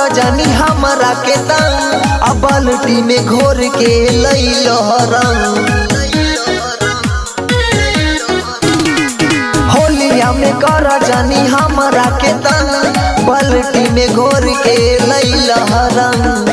जानी हमरा के तंग अब बाल्टी में घोर के लइलो रंग। होलिया में कर जानी हमरा के तंग बाल्टी में घोर के लइलो रंग।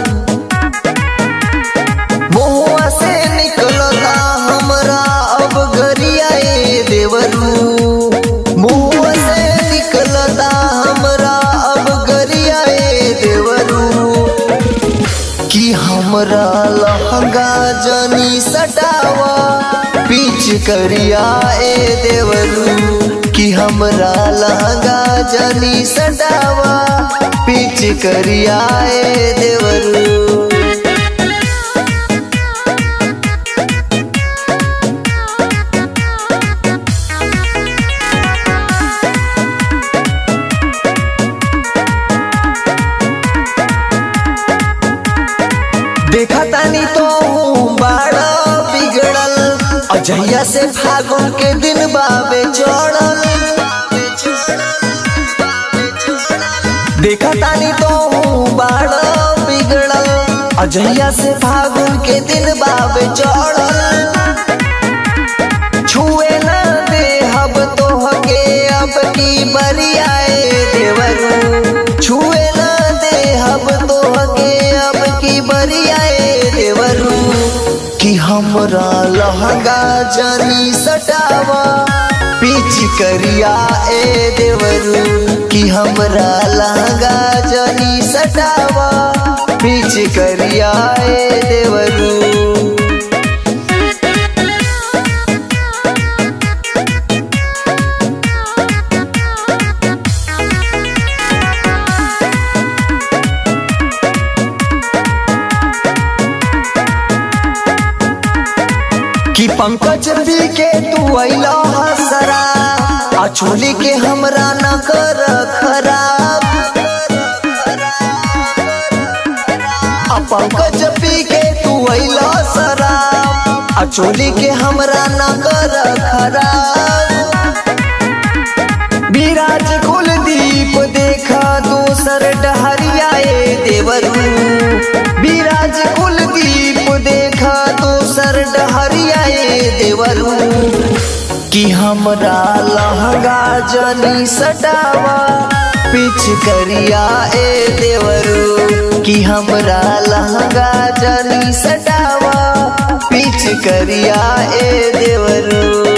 मुहुआ से निकलता हमरा अब गरिया देवरू, मुहुआ से निकलता हमरा अब गरिया देवरू। कि हमरा लहंगा जनी सटावा पीछ करिया देवरू, कि हमरा लहंगा जनी सटावा पीछ करिया देवरू। देखा तानी तो बड़ा बिगड़ल अजहिया से फागुन के दिन बाबे चढ़ल। देखा तानी तो बड़ा बिगड़ल अजहिया से फागुन के दिन बाबे चढ़ल। छुए न दे हब तोहके अब की बरियाए देवरू, छुए न दे हब तोहके अब की बरियाए देवरू। कि हमरा लहंगा जनी सटावा पीछ करिया देवरू, कि हमरा लहंगा जनी सटावा पीछ करिया देवरू। कि पंकज पी के तू अइला हसरा आ चोली के हमरा न कर खराब। आ पंकज पी के तू अइला सरा आ चोली के हमरा न कर खराब। विराज कुलदीप देखा दोसर डहरिया देवरू, विराज कुलदीप देखा दोसर डहरिया देवरू। कि हमरा लहंगा जनी सटावा पीछ करिया देवरू, कि हमरा लहंगा जनी सटावा पीछ करिया देवरू।